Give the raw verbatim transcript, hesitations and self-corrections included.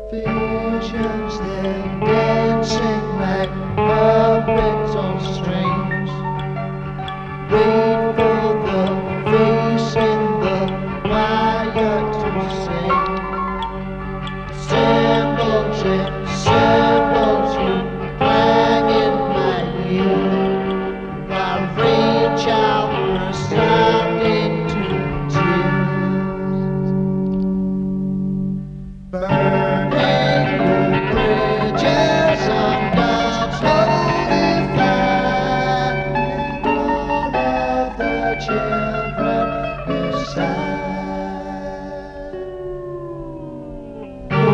Visions, they're dancing like puppets on strings. Wait for the face in the choir to sing. Symbols in